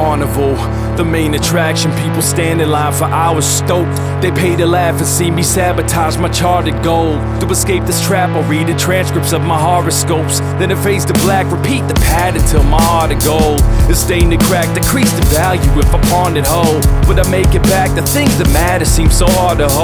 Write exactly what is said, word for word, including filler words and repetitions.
carnival, the main attraction. People stand in line for hours stoked. They pay to laugh and see me sabotage my charted goal. To escape this trap, I'll read the transcripts of my horoscopes, then it fades to black, repeat the pattern till my heart of gold. The stain, the crack, decrease the value if I pawned it whole. Would I make it back? The things that matter seem so hard to hold.